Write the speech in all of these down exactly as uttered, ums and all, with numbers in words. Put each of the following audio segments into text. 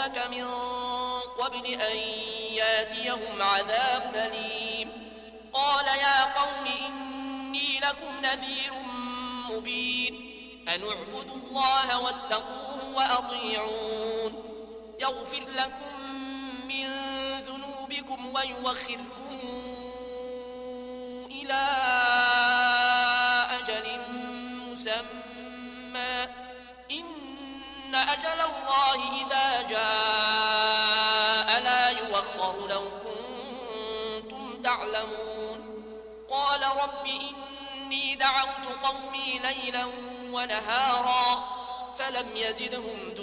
قومك من قبل أن ياتيهم عذاب أليم قال يا قوم إني لكم نذير مبين أن اعبدوا الله واتقوه وأطيعون يغفر لكم من ذنوبكم ويوخركم إلى أجل مسمى إن أجل الله إذا جاء لا يوخر لو كنتم تعلمون قال رب إني دعوت قومي ليلا ونهارا فلم يزدهم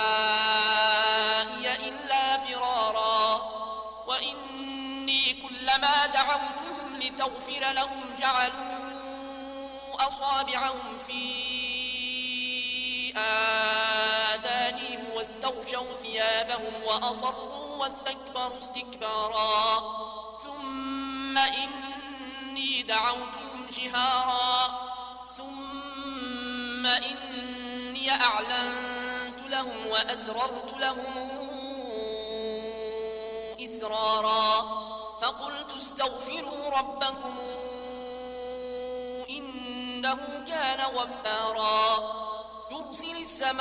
دعائي إلا فرارا وإني كلما دعوتهم لتغفر لهم جعلوا أصابعهم في آذانهم واستغشوا ثيابهم وأصروا واستكبروا استكبارا ثم إني دعوتهم جهارا ثم إني أعلنت لهم وأسررت لهم إسرارا فقلت استغفروا ربكم إنه كان غفارا يرسل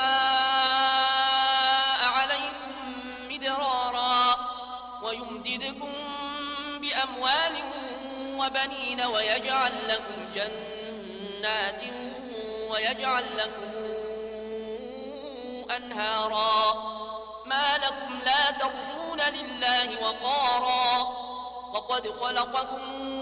السماء عليكم مدرارا ويمددكم بأموال وبنين ويجعل لكم جنات ويجعل لكم أنهارا ما لكم لا ترجون لله وقارا وقد خلقكم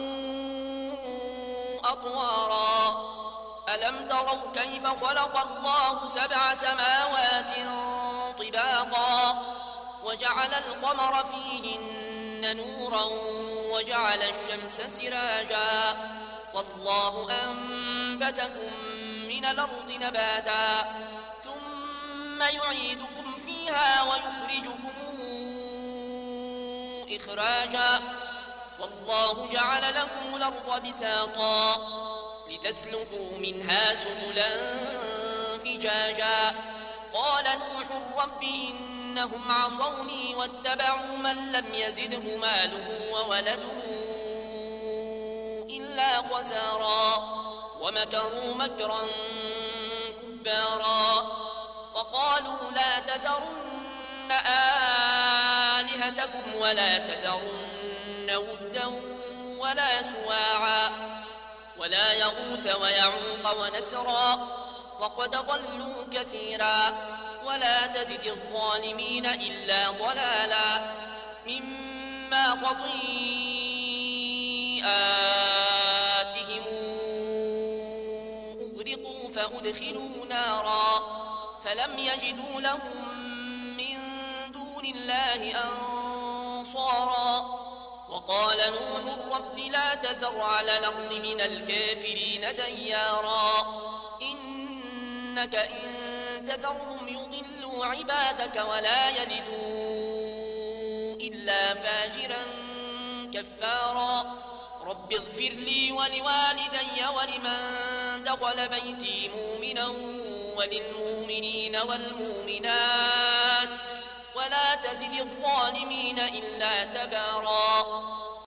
أطوارا ألم تروا كيف خلق الله سبع سماوات طباقا وجعل القمر فيهن نورا وجعل الشمس سراجا والله أنبتكم من الأرض نباتا ثم يعيدكم فيها ويخرجكم إخراجا والله جعل لكم الأرض بساطا لتسلكوا منها سبلا فجاجا قال نوح رب إنهم عصوني واتبعوا من لم يزده ماله وولده إلا خسارا ومكروا مكرا كبارا وقالوا لا تذرن آلهتكم ولا تذرن ودا ولا سواعا ولا يغوث ويعوق ونسرا وقد ضلوا كثيرا ولا تزد الظالمين إلا ضلالا مما خطيئاتهم أغرقوا فأدخلوا نارا فلم يجدوا لهم من دون الله أنصارا وقال نوح رب لا تذر على الأرض من الكافرين ديارا إنك إن تذرهم يضلوا عبادك ولا يلدوا إلا فاجرا كفارا رب اغفر لي ولوالدي ولمن دخل بيتي مؤمنا وللمؤمنين والمؤمنات ولا تزد الظالمين إلا تبارا